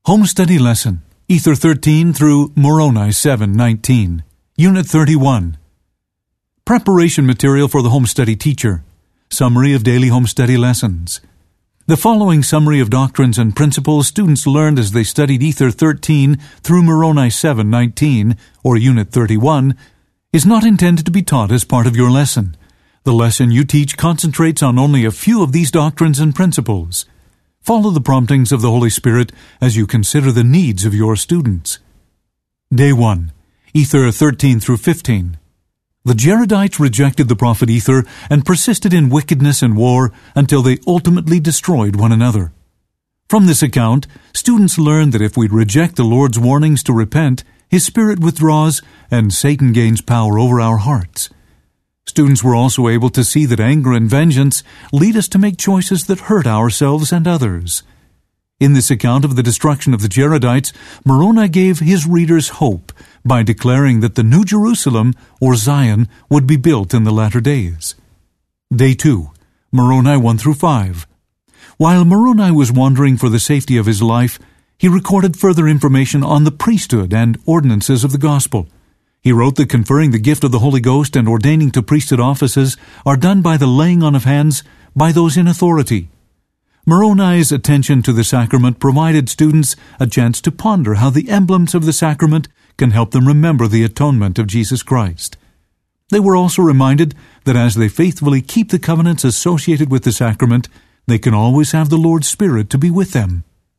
Home Study Lesson, Ether 13 through Moroni 7:19, Unit 31. Preparation material for the home study teacher. Summary of daily home study lessons. The following summary of doctrines and principles students learned as they studied Ether 13 through Moroni 7:19, or Unit 31, is not intended to be taught as part of your lesson. The lesson you teach concentrates on only a few of these doctrines and principles. Follow the promptings of the Holy Spirit as you consider the needs of your students. Day 1. Ether 13 through 15. The Jaredites rejected the prophet Ether and persisted in wickedness and war until they ultimately destroyed one another. From this account, students learn that if we reject the Lord's warnings to repent, His Spirit withdraws and Satan gains power over our hearts. Students were also able to see that anger and vengeance lead us to make choices that hurt ourselves and others. In this account of the destruction of the Jaredites, Moroni gave his readers hope by declaring that the New Jerusalem, or Zion, would be built in the latter days. Day 2, Moroni 1 through 5. While Moroni was wandering for the safety of his life, he recorded further information on the priesthood and ordinances of the gospel. He wrote that conferring the gift of the Holy Ghost and ordaining to priesthood offices are done by the laying on of hands by those in authority. Moroni's attention to the sacrament provided students a chance to ponder how the emblems of the sacrament can help them remember the atonement of Jesus Christ. They were also reminded that as they faithfully keep the covenants associated with the sacrament, they can always have the Lord's Spirit to be with them.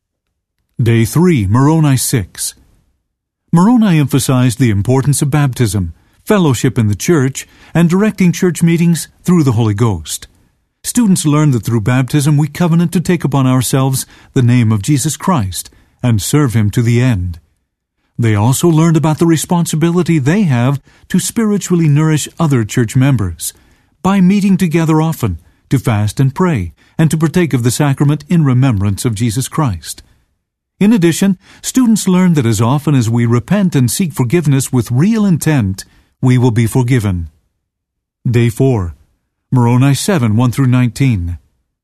Day 3, Moroni 6. Moroni emphasized the importance of baptism, fellowship in the church, and directing church meetings through the Holy Ghost. Students learned that through baptism we covenant to take upon ourselves the name of Jesus Christ and serve Him to the end. They also learned about the responsibility they have to spiritually nourish other church members by meeting together often, to fast and pray, and to partake of the sacrament in remembrance of Jesus Christ. In addition, students learned that as often as we repent and seek forgiveness with real intent, we will be forgiven. Day 4. Moroni 7, 1 through 19.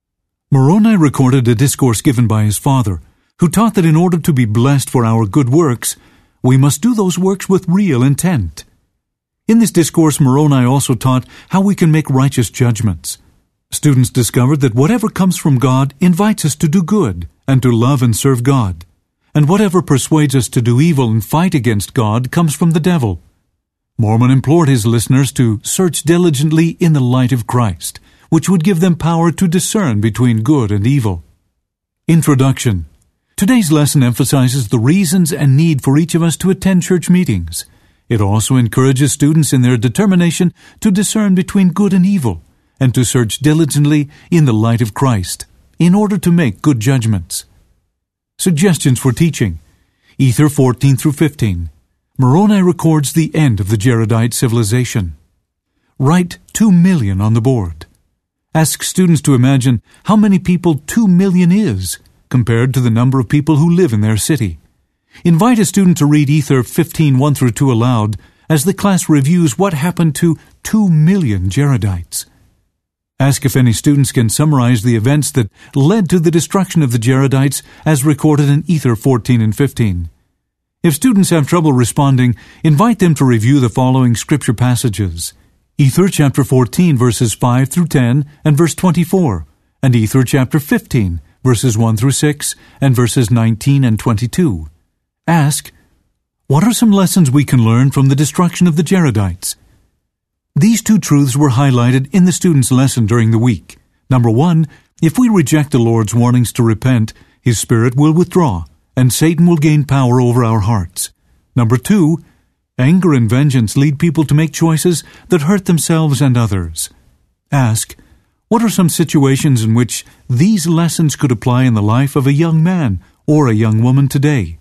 Moroni recorded a discourse given by his father, who taught that in order to be blessed for our good works, we must do those works with real intent. In this discourse, Moroni also taught how we can make righteous judgments. Students discovered that whatever comes from God invites us to do good and to love and serve God, and whatever persuades us to do evil and fight against God comes from the devil. Mormon implored his listeners to search diligently in the light of Christ, which would give them power to discern between good and evil. Introduction. Today's lesson emphasizes the reasons and need for each of us to attend church meetings. It also encourages students in their determination to discern between good and evil, and to search diligently in the light of Christ, in order to make good judgments. Suggestions for teaching. Ether 14 through 15. Moroni records the end of the Jaredite civilization. Write 2 million on the board. Ask students to imagine how many people 2 million is, compared to the number of people who live in their city. Invite a student to read Ether 15, 1 through 2 aloud, as the class reviews what happened to 2 million Jaredites. Ask if any students can summarize the events that led to the destruction of the Jaredites as recorded in Ether 14 and 15. If students have trouble responding, invite them to review the following scripture passages: Ether chapter 14, verses 5 through 10 and verse 24, and Ether chapter 15, verses 1 through 6 and verses 19 and 22. Ask, what are some lessons we can learn from the destruction of the Jaredites? These 2 truths were highlighted in the student's lesson during the week. Number 1, if we reject the Lord's warnings to repent, His Spirit will withdraw, and Satan will gain power over our hearts. Number 2, anger and vengeance lead people to make choices that hurt themselves and others. Ask, what are some situations in which these lessons could apply in the life of a young man or a young woman today?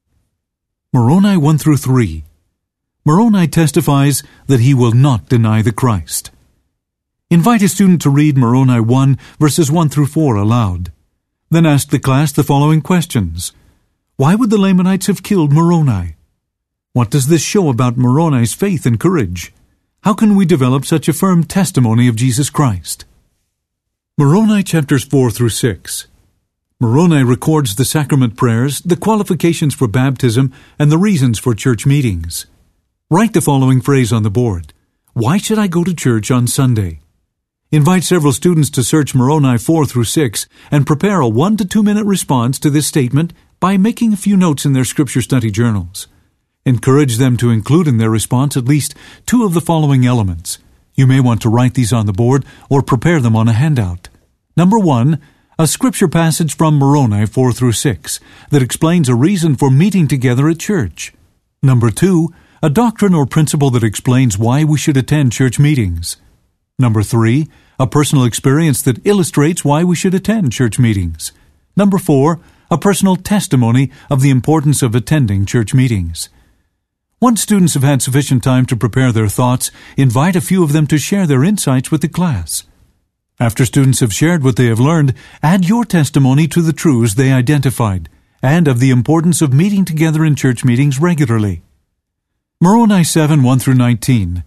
Moroni 1 through 3. Moroni testifies that he will not deny the Christ. Invite a student to read Moroni 1, verses 1 through 4 aloud. Then ask the class the following questions. Why would the Lamanites have killed Moroni? What does this show about Moroni's faith and courage? How can we develop such a firm testimony of Jesus Christ? Moroni chapters 4 through 6. Moroni records the sacrament prayers, the qualifications for baptism, and the reasons for church meetings. Write the following phrase on the board. Why should I go to church on Sunday? Invite several students to search Moroni 4 through 6 and prepare a 1 to 2 minute response to this statement by making a few notes in their scripture study journals. Encourage them to include in their response at least 2 of the following elements. You may want to write these on the board or prepare them on a handout. Number 1, a scripture passage from Moroni 4 through 6 that explains a reason for meeting together at church. Number 2, a doctrine or principle that explains why we should attend church meetings. Number 3, a personal experience that illustrates why we should attend church meetings. Number 4, a personal testimony of the importance of attending church meetings. Once students have had sufficient time to prepare their thoughts, invite a few of them to share their insights with the class. After students have shared what they have learned, add your testimony to the truths they identified and of the importance of meeting together in church meetings regularly. Moroni 7, 1 through 19.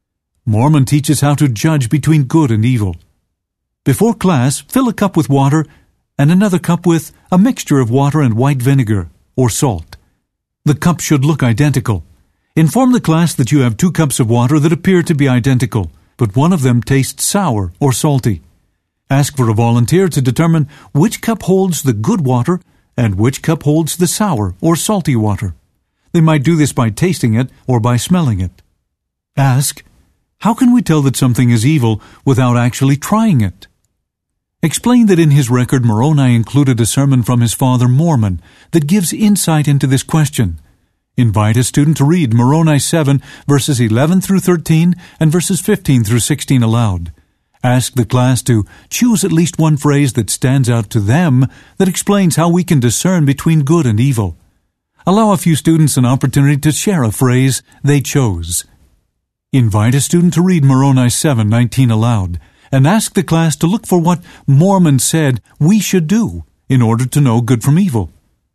Mormon teaches how to judge between good and evil. Before class, fill a cup with water and another cup with a mixture of water and white vinegar, or salt. The cups should look identical. Inform the class that you have 2 cups of water that appear to be identical, but one of them tastes sour or salty. Ask for a volunteer to determine which cup holds the good water and which cup holds the sour or salty water. They might do this by tasting it or by smelling it. Ask, how can we tell that something is evil without actually trying it? Explain that in his record Moroni included a sermon from his father Mormon that gives insight into this question. Invite a student to read Moroni 7, verses 11 through 13 and verses 15 through 16 aloud. Ask the class to choose at least one phrase that stands out to them that explains how we can discern between good and evil. Allow a few students an opportunity to share a phrase they chose. Invite a student to read Moroni 7:19 aloud and ask the class to look for what Mormon said we should do in order to know good from evil.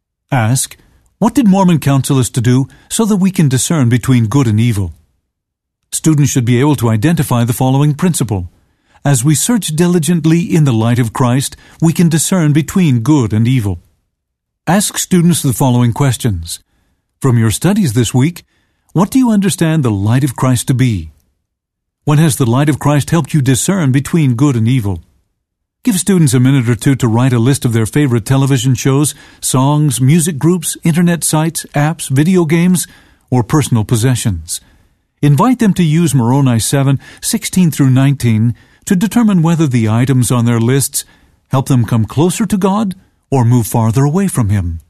Ask, what did Mormon counsel us to do so that we can discern between good and evil? Students should be able to identify the following principle. As we search diligently in the light of Christ, we can discern between good and evil. Ask students the following questions. From your studies this week, what do you understand the light of Christ to be? When has the light of Christ helped you discern between good and evil? Give students a minute or two to write a list of their favorite television shows, songs, music groups, internet sites, apps, video games, or personal possessions. Invite them to use Moroni 7, 16 through 19 to determine whether the items on their lists help them come closer to God or move farther away from Him.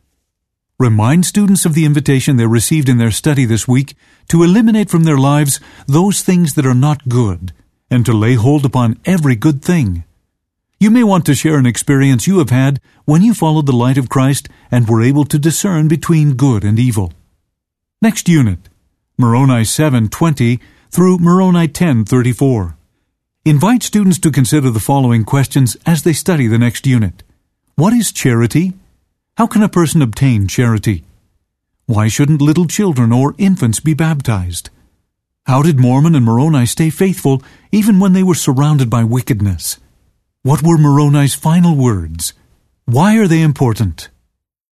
Remind students of the invitation they received in their study this week to eliminate from their lives those things that are not good and to lay hold upon every good thing. You may want to share an experience you have had when you followed the light of Christ and were able to discern between good and evil. Next unit, Moroni 7:20 through Moroni 10:34. Invite students to consider the following questions as they study the next unit. What is charity? How can a person obtain charity? Why shouldn't little children or infants be baptized? How did Mormon and Moroni stay faithful even when they were surrounded by wickedness? What were Moroni's final words? Why are they important?